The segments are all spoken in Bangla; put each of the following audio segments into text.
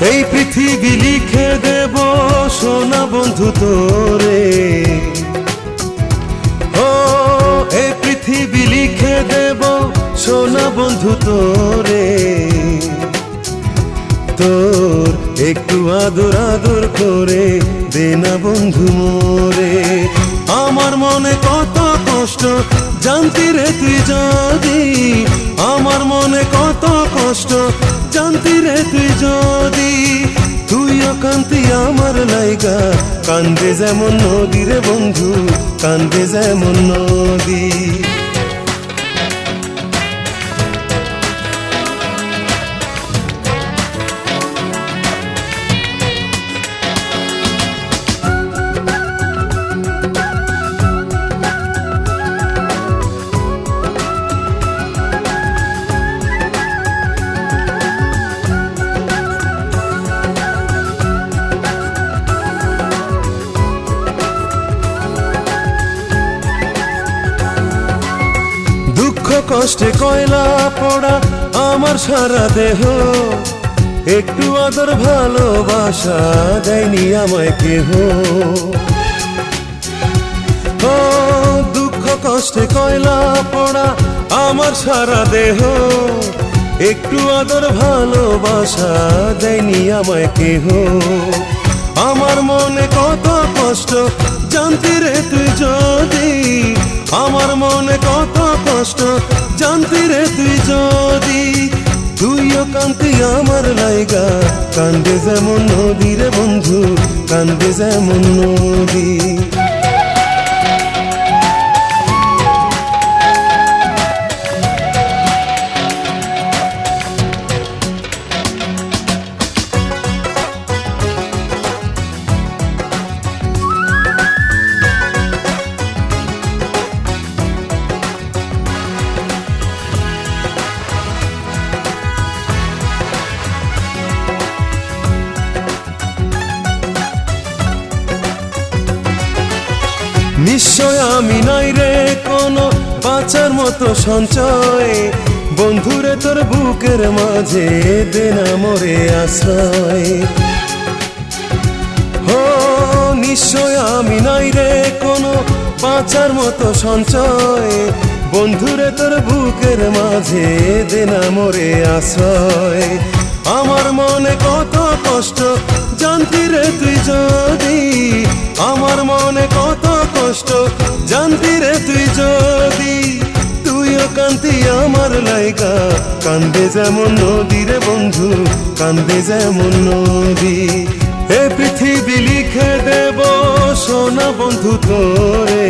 এই পৃথিবী লিখে দেব সোনা বন্ধু তোরে, ও এই পৃথিবী লিখে দেব সোনা বন্ধু তোরে। তোর একটু আদর আদর করে দে না বন্ধু মোরে। আমার মনে কত কষ্ট জানতি রে তুই যদি, আমার মনে কত কষ্ট জানতি রে তুই যদি। তুইও কান্তি আমার লাইগা, কান্দে যেমন নদী রে বন্ধু, কান্দে যেমন নদী। দুঃখ কষ্টে কয়লা পড়া আমার সারা দেহ, একটু আদর ভালোবাসা দেয়নি আমায় কেহ। ও দুঃখ কষ্টে কয়লা পড়া আমার সারা দেহ, একটু আদর ভালোবাসা দেয়নি আমায় কেহ। আমার মনে কত কষ্ট জানতি রে তুই যদি, আমার মনে কত কষ্ট জানতি রে তুই যদি। তুইও কান্তি আমার লাইগা, কান্দে যেমন নদী রে বন্ধু, কান্দে যেমন নদী। নিশ্চয় আমি নাই রে কোনো বাঁচার মতো সঞ্চয়, বন্ধুরে তোর বুকের মাঝে দে না মোরে আশ্রয়। ও নিশ্চয় আমি নাই রে কোনো বাঁচার মতো সঞ্চয়, বন্ধুরে তোর বুকের মাঝে দে না মোরে আশ্রয়। আমার মনে কত কষ্ট জানতি রে তুই যদি, আমার মনে কত কষ্ট জানতি রে তুই যদি। তুইও কান্তি আমার লাইগা, কান্দে যেমন নদী রে বন্ধু, কান্দে যেমন নদী। এ পৃথিবী লিখে দেব সোনা বন্ধু তোরে,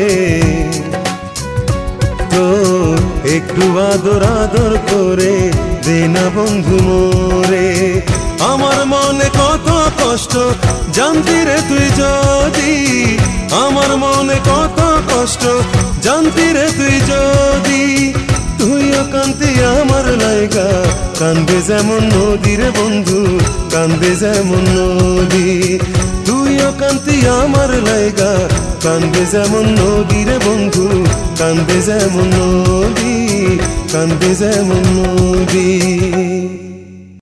তোর একটু আদর আদর করে দে না বন্ধু মোরে। আমার মনে কত কষ্ট জানতি রে তুই যদি, আমার মনে কত কষ্ট জানতি রে তুই যদি। তুইও কান্তি আমার লাইগা, কান্দে যেমন নদী রে বন্ধু, কান্দে যেমন নদী। তুইও কান্তি আমার লাইগা, কান্দে যেমন নদী রে বন্ধু, কান্দে যেমন নদী, কান্দে যেমন নদী।